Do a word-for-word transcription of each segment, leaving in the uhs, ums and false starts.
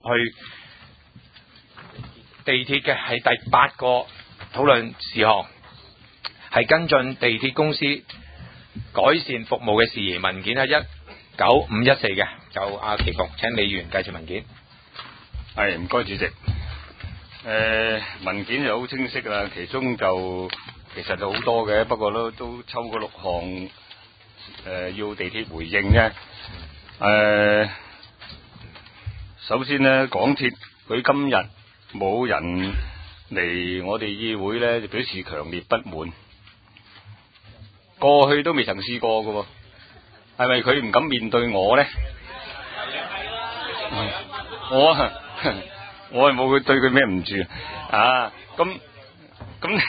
去地鐵嘅係第八個討論事項，係跟進地鐵公司改善服務嘅事宜，文件係一九五一四嘅。就阿祁復，請李議員介紹文件。 係，唔該主席。誒、呃、文件就好清晰啦，其中就其實就好多嘅，不過都都抽嗰六項誒、呃、要地鐵回應啫。誒、呃、首先呢，港鐵佢今日冇人嚟我哋議會咧，就表示強烈不滿。過去都未曾試過嘅喎，係咪佢唔敢面對我咧？我啊，我係冇佢對佢咩唔住啊！咁咁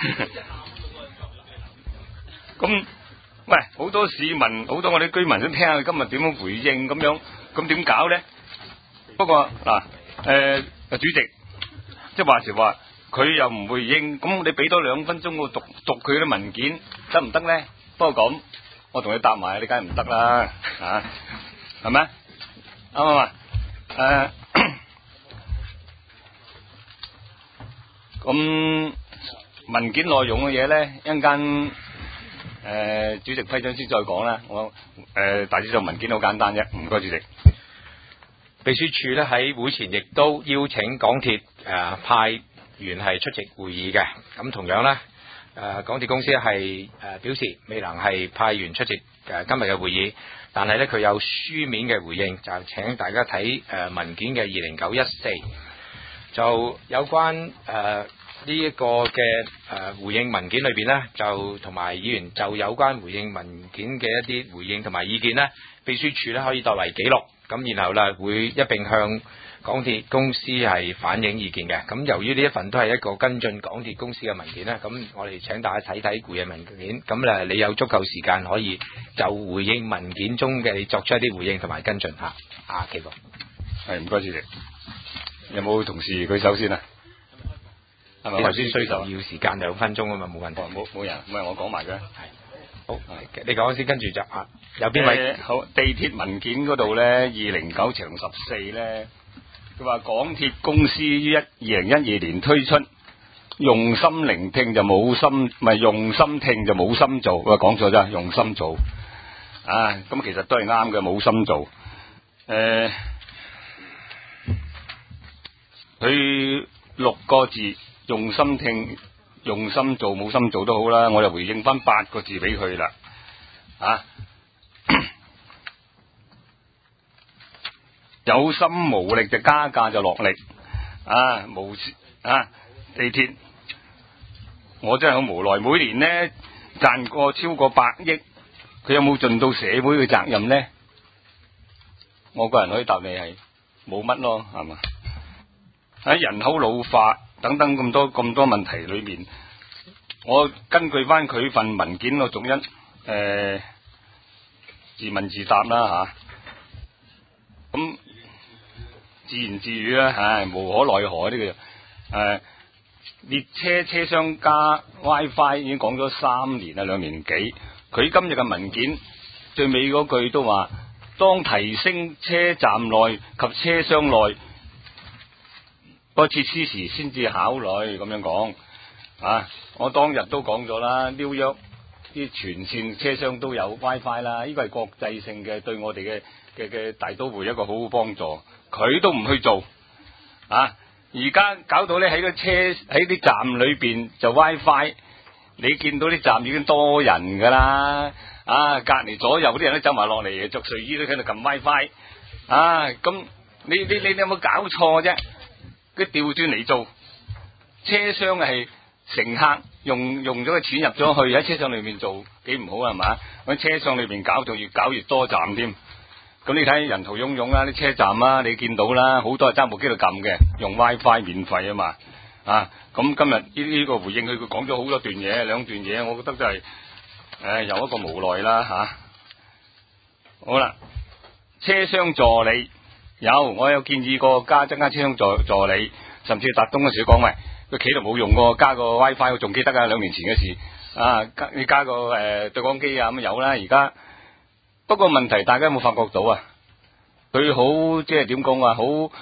咁，喂，好多市民，好多我哋居民想聽下佢今日點樣回應咁樣，咁點搞咧？不過嗱，誒、呃，主席，即係話時話，佢又唔回應，咁你俾多兩分鐘我讀讀佢啲文件得唔得咧？不過咁，我同你答埋，你梗係唔得啦，啊，係咪？啱唔啱？誒，咁文件內容嘅嘢咧，一陣間誒主席批准先再講啦。我誒大致上文件好簡單啫，唔該主席。 秘書處咧喺會前亦都邀請港鐵誒、呃、派員係出席會議嘅。咁同樣咧，誒、呃、港鐵公司係誒、呃、表示未能係派員出席誒、呃、今日嘅會議。但係咧，佢有書面嘅回應，就請大家睇誒、呃、文件嘅二零九一四，就有關誒呢一個嘅誒、呃、回應文件裏邊咧，就同埋議員就有關回應文件嘅一啲回應同埋意見咧，秘書處咧可以代為記錄，咁然後咧會一並向港鐵公司係反映意見嘅。咁由於呢一份都係一個跟進港鐵公司嘅文件咧，咁我哋請大家睇睇回應文件。咁誒，你有足夠時間可以就回應文件中嘅作出一啲回應同埋跟進嚇。啊，祁復， 係唔該主席。有冇同事舉手先啊？係咪你頭先需求要時間兩分鐘啊嘛，冇問題。 冇冇人，唔係我講埋嘅。係。 好，你講先，跟住就啊，有邊位？ 呃、好，地鐵文件嗰度咧，二零九乘十四咧。佢話港鐵公司於一二零一二年推出，用心聆聽就冇心，唔係用心聽就冇心做。我講錯啫，用心做。啊，咁其實都係啱嘅，冇心做。誒、呃，佢六個字，用心聽、用心做、冇心做都好啦。我就回應翻八個字俾佢啦。啊！有心無力就加價就落力啊！無啊地鐵，我真係好無奈。每年呢賺過超過百億，佢有冇盡到社會嘅責任呢？我個人可以答你係冇乜咯，係嘛？喺人口老化等等咁多咁多問題裏面，我根據翻佢份文件我逐一誒、呃、自問自答啦吓，咁。自言自語啦，唉，無可奈何呢個誒，列車車廂加 WiFi 已經講咗三年啦，兩年幾。佢今日嘅文件最尾嗰句都話，當提升車站內及車廂內個設施時，先至考慮咁樣講。啊，我當日都講咗啦，紐約啲全線車廂都有 WiFi 啦，呢個係國際性嘅，對我哋嘅嘅嘅大都會一個好好幫助。佢都唔去做啊！而家搞到咧喺個車喺啲站裏邊就 WiFi， 你見到啲站已經多人噶啦啊！隔籬左右啲人都走埋落嚟，着睡衣都喺度撳 WiFi 啊！咁你你你你有冇搞錯啫？佢調轉嚟做車廂係乘客用用咗個錢入咗去喺車廂裏面做，幾唔好係嘛？喺車廂裏邊搞，仲越搞越多站添。咁你睇人頭涌涌啦，啲車站啊，你見到啦，好多係揸部機度撳嘅，用 WiFi 免費啊嘛，啊，咁今日呢呢個回應佢，佢講咗好多段嘢，兩段嘢，我覺得真係，誒，有一個無奈啦吓、啊。好啦，車廂助理有，我有建議過加增加車廂助助理，甚至達東嗰時講，喂，佢企度冇用過，加個 WiFi， 我仲記得啊，兩年前嘅事，啊，加你加個誒、呃、對講機啊，咁有啦，而家。不過問題，大家有冇發覺到啊？佢好即係點講啊？好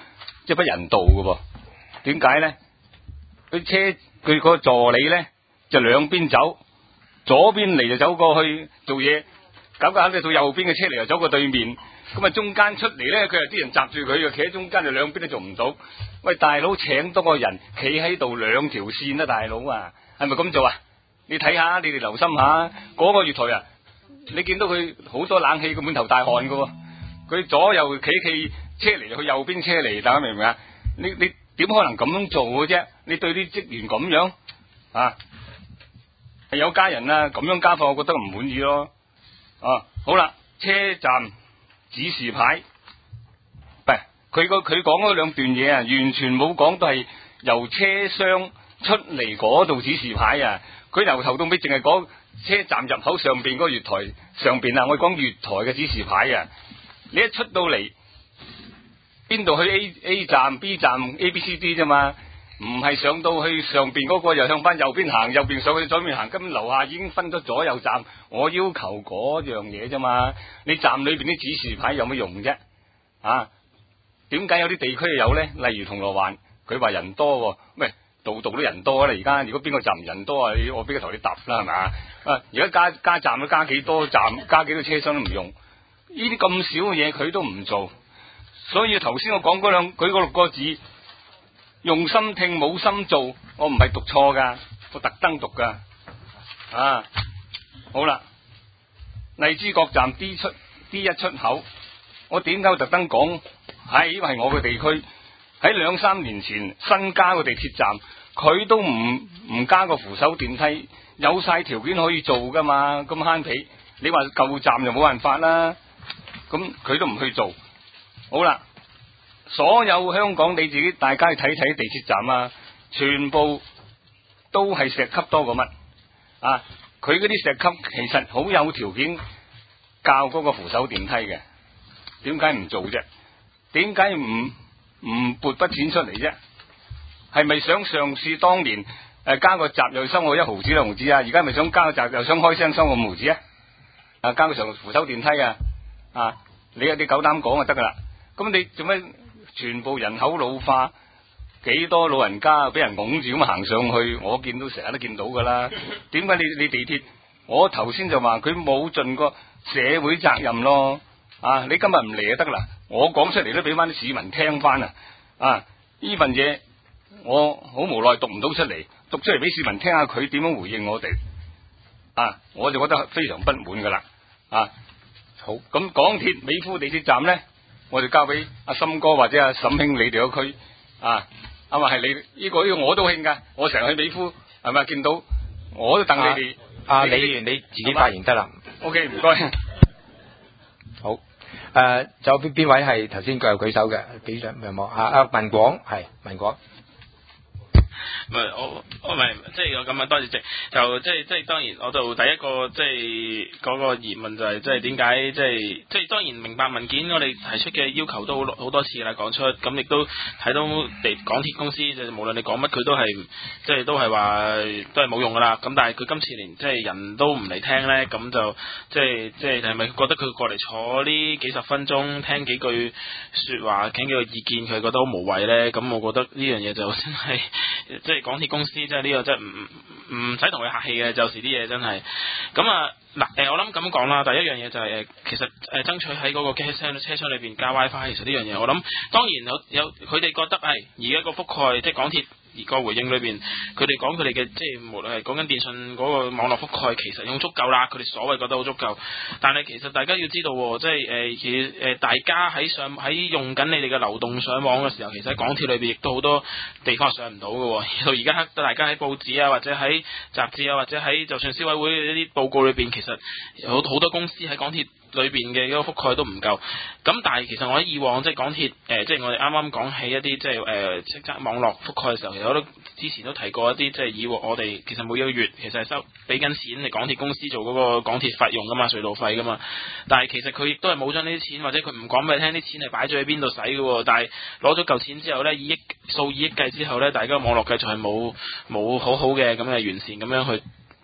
即係不人道嘅噃。點解咧？佢車佢個助理咧就兩邊走，左邊嚟就走過去做嘢，搞搞下到右邊嘅車嚟又走過對面，咁啊中間出嚟咧，佢又啲人閘住佢，又企喺中間，就兩邊都做唔到。喂，大佬，請多個人企喺度兩條線啊，大佬啊，係咪咁做啊？你睇下，你哋留心下嗰個月台啊，你見到佢好多冷氣，佢滿頭大汗噶，佢左右企企車嚟，去右邊車嚟，大家明唔明啊？你你點可能咁樣做嘅啫？你對啲職員咁樣啊？係有家人啊，咁樣加課，我覺得唔滿意咯。啊，好啦，車站指示牌，唔係佢個佢講嗰兩段嘢啊，完全冇講到係由車廂出嚟嗰度指示牌啊。佢由頭到尾淨係講車站入口上邊嗰個月台上邊啊，我講月台嘅指示牌啊。你一出到嚟邊度去 A A 站 B 站 A B C D 啫嘛，唔係上到去上邊嗰個又向翻右邊行，右邊上去左邊行，根本樓下已經分咗左右站。我要求嗰樣嘢啫嘛，你站裏邊啲指示牌有乜用啫？啊，點解有啲地區有咧？例如銅鑼灣，佢話人多，喂，度度都人多啦。而家如果邊個站人多啊，我邊個同你搭啦，係咪啊？而家加加站都加幾多站，加幾多車廂都唔用，呢啲咁少嘅嘢佢都唔做。所以頭先我講嗰兩佢嗰六個字，用心聽冇心做，我唔係讀錯噶，我特登讀噶。啊，好啦，荔枝角站 D 出 D 一出口，我點解會特登講？係因為係我嘅地區，喺兩三年前新加個地鐵站，佢都唔唔加個扶手電梯，有晒條件可以做噶嘛，咁慳皮。你話舊站就冇辦法啦，咁佢都唔去做。好啦，所有香港你自己大家去睇睇地鐵站啊，全部都係石級多過乜啊？佢嗰啲石級其實好有條件教嗰個扶手電梯嘅，點解唔做啫？點解唔唔撥筆錢出嚟啫？係咪想上次當年誒、呃、加個閘又收我一毫子兩毫子啊？而家咪想加個閘又想開聲收我五毫子啊？啊，加個上扶手電梯啊！啊，你有啲夠膽講就得噶啦。咁你做咩？全部人口老化，幾多老人家俾人拱住咁行上去，我見到成日都見到噶啦。點解你你地鐵？我頭先就話佢冇盡過社會責任咯。啊，你今日唔嚟就得啦，我講出嚟都俾翻啲市民聽翻啊！啊，呢份嘢我好無奈讀唔到出嚟，讀出嚟俾市民聽下佢點樣回應我哋。啊，我就覺得非常不滿噶啦。啊，好，咁港鐵美孚地鐵站咧，我就交俾阿森哥或者阿沈兄你哋嗰區啊，啊嘛係你呢、這個呢、這個我都興噶，我成日去美孚係咪見到我都等你哋。 阿李議員你自己發言得啦。 O K， 唔該。 好，誒、呃，仲有邊邊位係頭先舉舉手嘅？俾上有冇？啊啊，文廣係文廣。 唔係我我唔係即係我咁樣多謝即就即係即係當然我就第一個即係嗰個疑問就係即係點解即係即係當然明白文件我哋提出嘅要求都好好多次啦講出，咁亦都睇到地港鐵公司就無論你講乜佢都係即係都係話都係冇用噶啦，咁但係佢今次連即係人都唔嚟聽咧，咁就即係即係係咪覺得佢過嚟坐呢幾十分鐘聽幾句說話傾幾個意見佢覺得好無謂咧？咁我覺得呢樣嘢就真係即係港鐵公司即係呢個真係唔唔唔使同佢客氣嘅，有時啲嘢真係咁啊嗱誒，我諗咁講啦，第一樣嘢就係、是、誒，其實誒、呃、爭取喺嗰個車廂車廂裏邊加 WiFi， 其實呢樣嘢我諗當然有有佢哋覺得係而家個覆蓋即係港鐵而個回應裏邊，佢哋講佢哋嘅即係無論係講緊電信嗰個網絡覆蓋，其實用足夠啦，佢哋所謂覺得好足夠，但係其實大家要知道即係誒其實誒大家喺上喺用緊你哋嘅流動上網嘅時候，其實喺港鐵裏邊亦都好多地方上唔到嘅，到而家大家喺報紙啊或者喺雜誌啊或者喺就算消委會呢啲報告裏邊，其實有好多公司喺港鐵裏邊嘅嗰個覆蓋都唔夠，咁但係其實我喺以往即係港鐵誒、呃，即係我哋啱啱講起一啲即係誒即係網絡覆蓋嘅時候，其實我都之前都提過一啲即係以往我哋其實每一個月其實係收俾緊錢嚟港鐵公司做嗰個港鐵費用噶嘛，隧道費噶嘛，但係其實佢亦都係冇將呢啲錢或者佢唔講俾你聽啲錢係擺咗喺邊度使嘅，但係攞咗嚿錢之後咧，以億數以億計之後咧，大家網絡繼續係冇冇好好嘅咁嘅完善咁樣去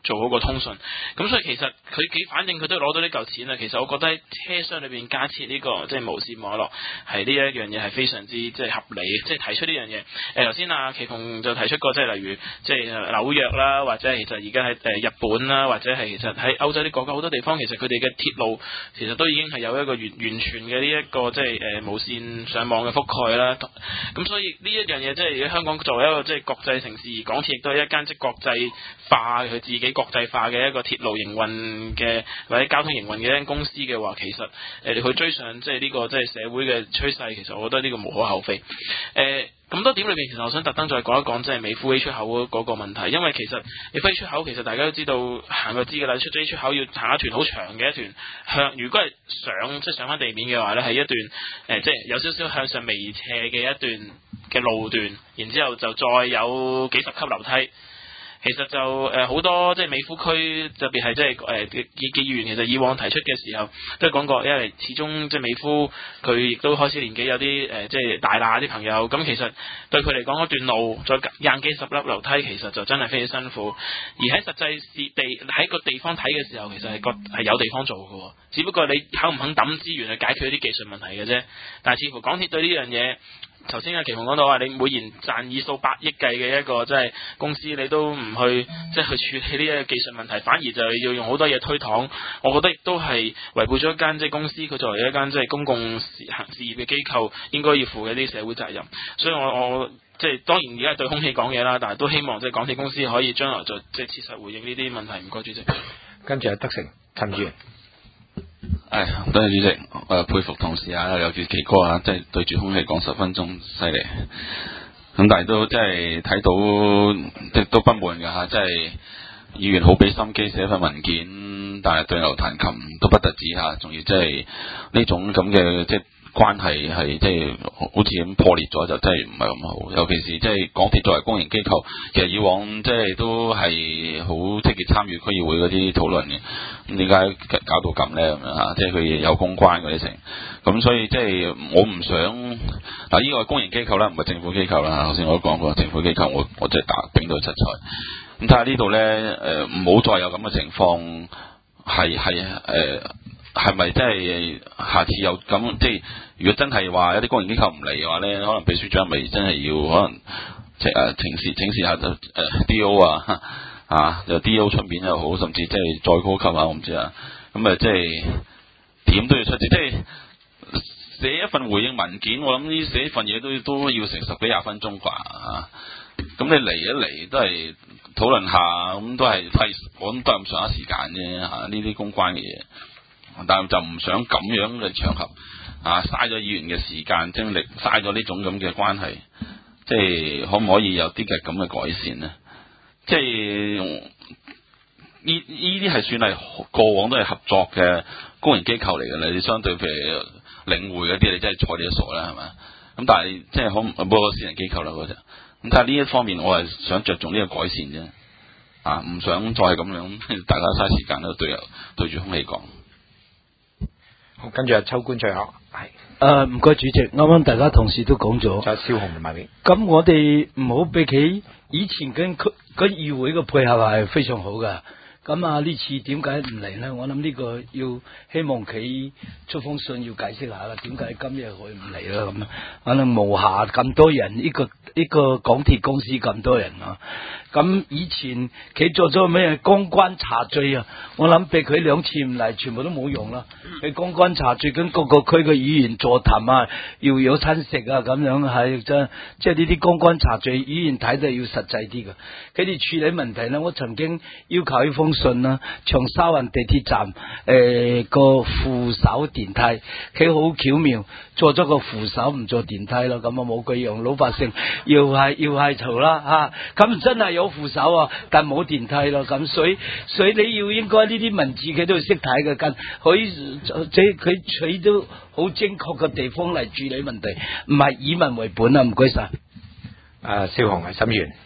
做好個通訊。咁所以其實佢幾反正佢都攞到呢嚿錢啊。其實我覺得喺車廂裏邊加設呢、這個即係、就是、無線網絡係呢一樣嘢係非常之即係合理，即係提出呢樣嘢。誒頭先阿祁鳳就提出過，即係例如即係紐約啦，或者係其實而家喺誒日本啦，或者係其實喺歐洲啲國家好多地方，其實佢哋嘅鐵路其實都已經係有一個完完全嘅呢一個即係誒無線上網嘅覆蓋啦。咁所以呢一樣嘢即係香港作為一個即係國際城市，而港鐵亦都係一間即係國際化佢自己國際化嘅一個鐵路營運嘅或者交通營運嘅一間公司嘅話，其實誒佢追上即係呢個即係社會嘅趨勢，其實我覺得呢個無可厚非。誒、呃。咁多點裏邊，其實我想特登再講一講，即係美孚 A 出口嗰個問題，因為其實美孚 A 出口其實大家都知道行過知㗎啦，出咗 A 出口要行一段好長嘅一段向，如果係上即係上翻地面嘅話呢係一段誒、呃、即係有少少向上微斜嘅一段嘅路段，然之後就再有幾十級樓梯。其實就誒好、呃、多即係美孚區，特別係即係誒嘅議員，其實以往提出嘅時候都係講過，因為始終即係美孚佢亦都開始年紀有啲誒、呃、即係大喇啲朋友，咁其實對佢嚟講嗰段路再硬幾十粒樓梯，其實就真係非常辛苦。而喺實際地喺個地方睇嘅時候，其實係覺係有地方做嘅，只不過你肯唔肯抌資源去解決一啲技術問題嘅啫。但係似乎港鐵對呢樣嘢。頭先阿祁鳳講到話，你每年賺以數百億計嘅一個即係公司，你都唔去即係去處理呢一個技術問題，反而就要用好多嘢推搪。我覺得亦都係違背咗一間即係公司，佢作為一間即係公共事行事業嘅機構，應該要負嘅啲社會責任。所以我我即係當然而家係對空氣講嘢啦，但係都希望即係港鐵公司可以將來再即係切實回應呢啲問題。唔該，主席。 跟住係德成陳議員。 誒，多謝主席，我佩服同事啊，有住奇哥啊，即係對住空氣講十分鐘，犀利。咁但係都即係睇到，即係都不滿㗎嚇，即係議員好俾心機寫份文件，但係對牛彈琴都不特止嚇，仲要即係呢種咁嘅即係關係係即係好似咁破裂咗，就真係唔係咁好。尤其是即係港鐵作為公營機構，其實以往即係都係好積極參與區議會嗰啲討論嘅。咁點解搞到咁咧？咁樣嚇，即係佢有公關嗰啲成。咁所以即係我唔想嗱，呢個係公營機構啦，唔係政府機構啦。頭先我都講過，政府機構我我即係打頂到七彩。咁睇下呢度咧，誒唔好再有咁嘅情況，係係誒。係咪真係下次有咁？即係如果真係話一啲公營機構唔嚟嘅話咧，可能秘書長咪真係要可能即係誒請示請示下誒 D O 啊啊，就 D O 出面又好，甚至即係再高級啊，我唔知啊。咁啊，即係點都要出席，即係寫一份回應文件，我諗呢寫一份嘢都都要成十幾廿分鐘啩啊！咁你嚟一嚟都係討論下，咁都係費我諗都係咁上下時間啫嚇。呢啲公關嘅嘢。但係就唔想咁樣嘅場合啊，嘥咗議員嘅時間精力，嘥咗呢種咁嘅關係，即係可唔可以有啲嘅咁嘅改善呢？即係呢呢啲係算係過往都係合作嘅公營機構嚟嘅啦。你相對譬如領匯嗰啲，你真係睬你都傻啦，係咪？咁但係即係可唔不過私人機構啦嗰隻。咁睇下呢一方面，我係想着重呢個改善啫，啊，唔想再係咁樣，大家嘥時間喺度對對住空氣講。 跟住係秋官最後係誒，唔該主席，啱啱大家同事都講咗， 就係蕭紅同埋你。 咁我哋唔好比起以前跟區跟議會嘅配合係非常好噶。咁啊呢次點解唔嚟呢？我諗呢個要希望佢出封信要解釋下啦，點解今日佢唔嚟啦？咁可能無暇咁多人，呢個呢個港鐵公司咁多人啊。咁以前佢做咗咩公關茶敘啊？我諗俾佢兩次唔嚟，全部都冇用啦。佢公關茶敘跟各個區嘅議員座談啊，要有餐食啊，咁樣係真，即係呢啲公關茶敘，議員睇得要實際啲嘅。佢哋處理問題呢，我曾經要求一封信啦，長沙灣地鐵站誒、呃、個扶手電梯，佢好巧妙做咗個扶手唔做電梯咯，咁啊冇佢用，老百姓要係要係嘈啦吓，咁真係有扶手啊，但冇電梯咯，咁所以所以你要應該呢啲文字佢都要識睇嘅，跟佢即係佢取到好精確嘅地方嚟處理問題，唔係以民為本啊，唔該晒。 誒，蕭紅係審議員。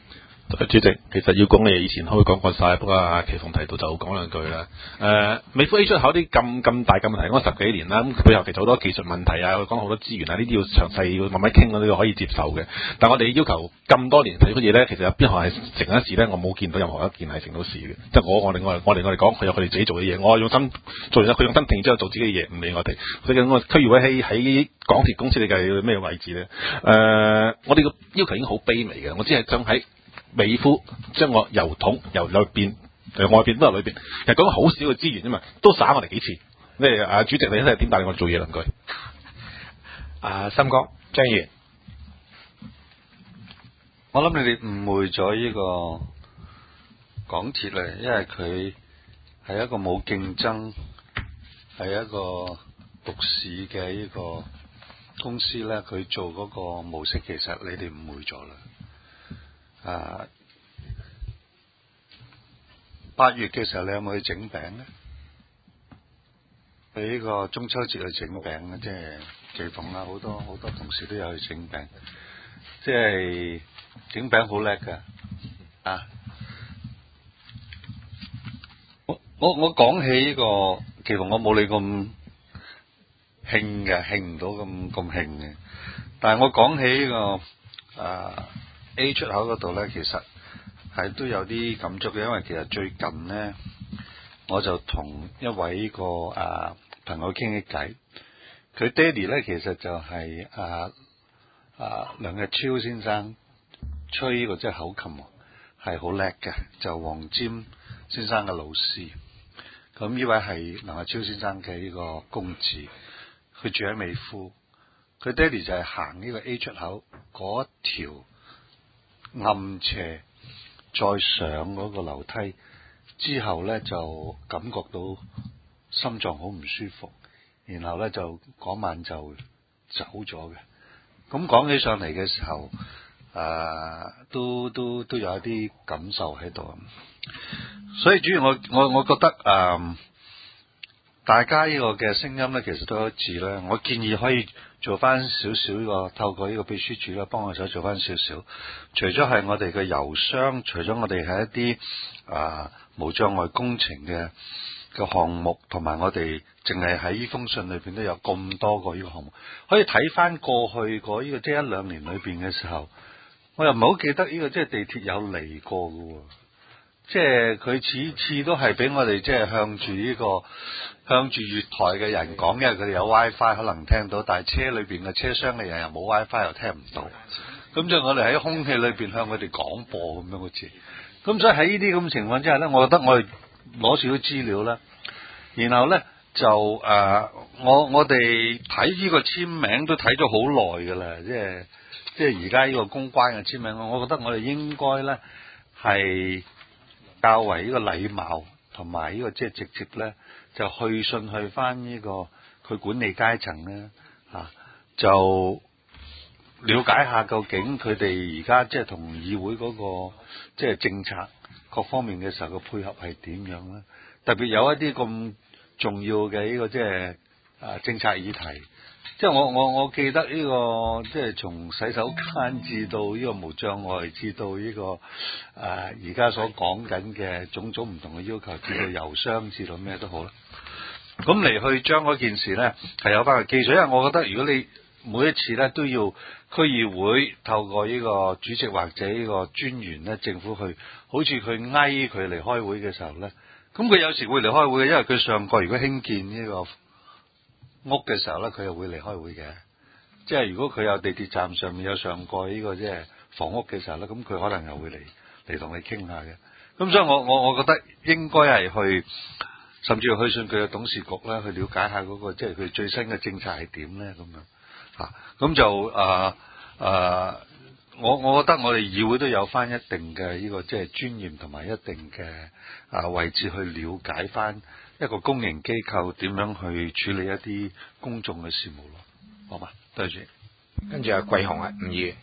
主席，其實要講你以前可以講過晒，不過阿祁鳳提到就講兩句啦。誒、呃，美孚 A 出口啲咁咁大嘅問題，講十幾年啦，咁背後其實好多技術問題啊，講好多資源啊，呢啲要詳細要慢慢傾，呢個可以接受嘅。但我哋要求咁多年睇乜嘢咧，其實有邊項係成一事咧？我冇見到任何一件係成到事嘅。即係我我哋我哋我哋我哋講，佢有佢哋自己做嘅嘢，我用心做完啦，佢用心停之後做自己嘅嘢，唔理我哋。所以我區議會喺喺港鐵公司你計要咩位置咧？誒、呃，我哋個要求已經好卑微嘅，我只係想喺美孚將個油桶由裏邊誒外邊都由裏邊，其實講好少嘅資源啫嘛，都省我哋幾次。咩啊？主席你真係點帶領我做嘢兩句？ 啊，森哥張議員， 我諗你哋誤會咗呢個港鐵咧，因為佢係一個冇競爭，係一個獨市嘅呢個公司咧，佢做嗰個模式，其實你哋誤會咗啦。啊，八月嘅時候你有冇去整餅咧？喺呢個中秋節去整餅咧，即係祈鳳啦，好多好多同事都有去整餅，即係整餅好叻噶啊！我我我講起呢個祈鳳，我冇你咁興嘅，興唔到咁咁興嘅。但係我講起呢個啊 A 出口嗰度咧，其實係都有啲感觸嘅，因為其實最近咧，我就同一位呢個啊朋友傾起偈，佢爹哋咧其實就係、是、啊啊梁日超先生吹呢個即係口琴係好叻嘅，就黃霑先生嘅老師。咁呢位係梁日超先生嘅呢個公子，佢住喺美孚，佢爹哋就係行呢個 A 出口嗰條暗斜再上嗰個樓梯之後咧，就感覺到心臟好唔舒服，然後咧就嗰晚就走咗嘅。咁講起上嚟嘅時候，誒、呃、都都都有一啲感受喺度。所以主要我我我覺得誒、呃，大家呢個嘅聲音咧，其實都一致咧。我建議可以做翻少少呢個，透過呢個秘書處咧，幫我手做翻少少。除咗係我哋嘅郵箱，除咗我哋係一啲啊、呃、無障礙工程嘅嘅項目，同埋我哋淨係喺呢封信裏邊都有咁多個呢個項目，可以睇翻過去嗰呢個即係一兩年裏邊嘅時候，我又唔係好記得呢個即係地鐵有嚟過嘅。即係佢次次都係俾我哋即係向住呢、這個向住月台嘅人講，因為佢哋有 WiFi 可能聽到，但係車裏邊嘅車廂嘅人又冇 WiFi 又聽唔到。咁即係我哋喺空氣裏邊向佢哋廣播咁樣好似。咁所以喺呢啲咁嘅情況之下咧，我覺得我哋攞少少資料啦，然後咧就誒、呃、我我哋睇呢個簽名都睇咗好耐㗎啦，即係即係而家呢個公關嘅簽名，我覺得我哋應該咧係較為呢個禮貌，同埋呢個即係直接咧，就去信去翻呢個佢管理階層咧嚇，就了解下究竟佢哋而家即係同議會嗰個即係政策各方面嘅時候嘅配合係點樣咧？特別有一啲咁重要嘅呢個即係啊政策議題。即係我我我記得呢、這個即係從洗手間至到呢個無障礙，至到呢、這個誒而家所講緊嘅種種唔同嘅要求，至到郵箱，至到咩都好啦。咁嚟去將嗰件事咧係有翻個基礎，因為我覺得如果你每一次咧都要區議會透過呢個主席或者呢個專員咧，政府去好似佢挨佢嚟開會嘅時候咧，咁佢有時會嚟開會嘅，因為佢上個如果興建呢、這個屋嘅時候咧，佢又會嚟開會嘅。即係如果佢有地鐵站上面有上過呢個即係房屋嘅時候咧，咁佢可能又會嚟嚟同你傾下嘅。咁所以我我我覺得應該係去，甚至去信佢嘅董事局咧，去了解下嗰、那個即係佢最新嘅政策係點咧咁樣嚇。咁、啊、就啊啊、呃呃，我我覺得我哋議會都有翻一定嘅呢、這個即係尊嚴同埋一定嘅啊位置去了解翻一個公營機構點樣去處理一啲公眾嘅事務咯，好嘛？對住， 跟住阿桂雄啊，吳議員。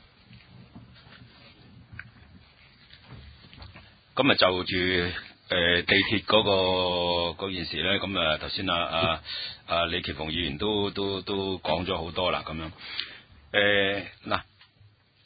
今日就住誒、呃、地鐵嗰、那個嗰件事咧，咁啊頭先啊啊啊李奇鳳議員都都都講咗好多啦，咁樣誒嗱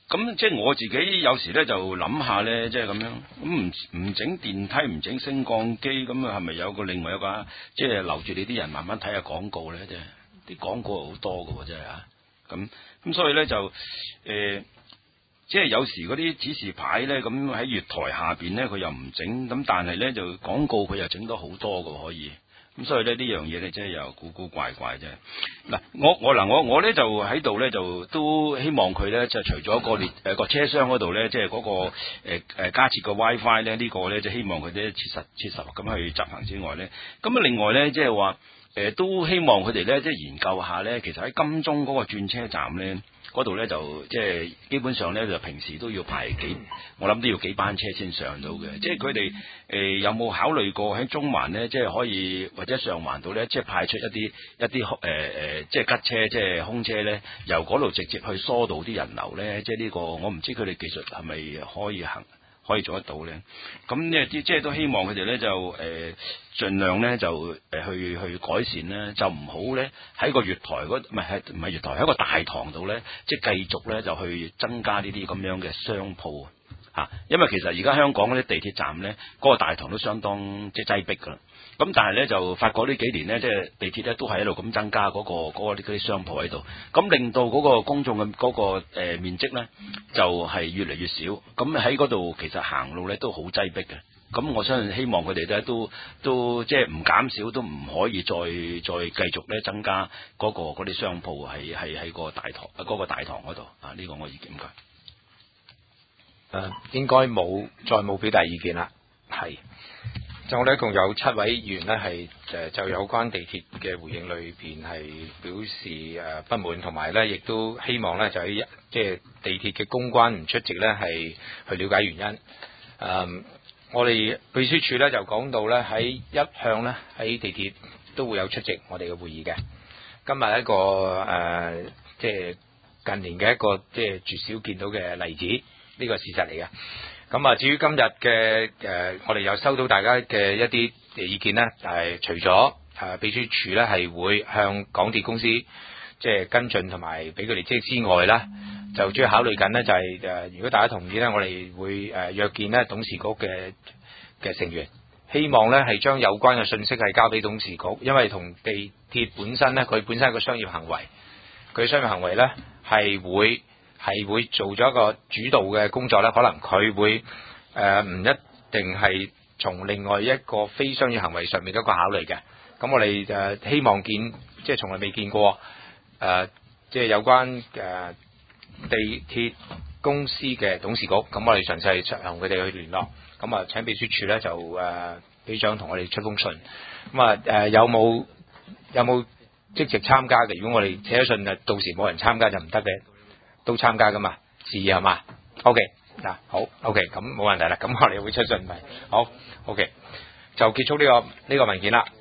咁即係我自己有時咧就諗下咧，即係咁樣，咁唔唔整電梯，唔整升降機，咁啊係咪有個另外一個即係留住你啲人慢慢睇下廣告咧？即係啲廣告好多㗎喎，真係啊！咁咁所以咧就誒、呃，即係有時嗰啲指示牌咧，咁喺月台下邊咧，佢又唔整，咁但係咧就廣告佢又整到好多㗎可以。咁所以咧呢樣嘢咧，真係又古古怪怪啫。嗱，我我嗱我我咧就喺度咧就都希望佢咧就除咗個列誒個車廂嗰度咧，即係嗰個誒誒、呃、加設個 WiFi 咧，呢個咧就希望佢哋切實切實咁去執行之外咧，咁啊另外咧即係話誒都希望佢哋咧即係研究下咧，其實喺金鐘嗰個轉車站咧。嗰度咧就即係基本上咧就平時都要排幾，我諗都要幾班車先上到嘅。即係佢哋誒有冇考慮過喺中環咧，即係可以或者上環度咧，即係派出一啲一啲誒誒，即係吉車，即係空車咧，由嗰度直接去疏導啲人流咧。即係呢個我唔知佢哋技術係咪可以行。可以做得到咧，咁咧即係都希望佢哋咧就誒、呃、盡量咧就誒去去改善咧，就唔好咧喺個月台嗰唔係唔係月台喺個大堂度咧，即係繼續咧就去增加呢啲咁樣嘅商鋪啊，因為其實而家香港嗰啲地鐵站咧，嗰、嗰個大堂都相當即係擠逼㗎啦。咁但係咧就發覺呢幾年咧，即係地鐵咧都係喺度咁增加嗰、嗰個嗰啲、嗰個、商鋪喺度，咁令到嗰個公眾嘅嗰、嗰個、呃、面積咧就係、係、越嚟越少。咁喺嗰度其實行路咧都好擠逼嘅。咁我相信希望佢哋咧都都即係唔減少，都唔可以再再繼續咧增加嗰、嗰個嗰啲商鋪係係喺個大堂嗰、嗰個大堂嗰度啊。呢、呢個我意見唔該。 誒、呃，應該冇再冇表達意見啦，係。就我哋一共有七位議員呢，係誒就有關地鐵嘅回應裏邊係表示誒不滿，同埋呢亦都希望呢就喺即係地鐵嘅公關唔出席呢，係去了解原因。誒、嗯，我哋秘書處呢就講到呢，喺一向呢喺地鐵都會有出席我哋嘅會議嘅。今日一個誒即係近年嘅一個即係絕少見到嘅例子，呢、這個係事實嚟嘅。咁啊，至於今日嘅誒，我哋有收到大家嘅一啲意見呢，就係、是、除咗誒、呃、秘書處呢係會向港鐵公司即係跟進同埋俾佢哋知之外啦，就主要考慮緊呢，就係、是、誒、呃，如果大家同意呢，我哋會誒、呃、約見呢董事局嘅嘅成員，希望呢係將有關嘅信息係交俾董事局，因為同地鐵本身呢，佢本身係個商業行為，佢商業行為呢係會。係會做咗一個主導嘅工作咧，可能佢會誒唔、呃、一定係從另外一個非商業行為上面一個考慮嘅。咁我哋誒、呃、希望見，即係從來未見過誒、呃，即係有關誒、呃、地鐵公司嘅董事局。咁我哋詳細同佢哋去聯絡。咁啊，請秘書處咧就誒秘書長同我哋出封信。咁啊誒有冇有冇積極參加嘅？如果我哋寫咗信啊，到時冇人參加就唔得嘅。都參加噶嘛，是係嘛 ？OK 嗱，好 OK，咁冇問題啦。咁我哋會出信咪好 OK，就結束呢、這個呢、這個文件啦。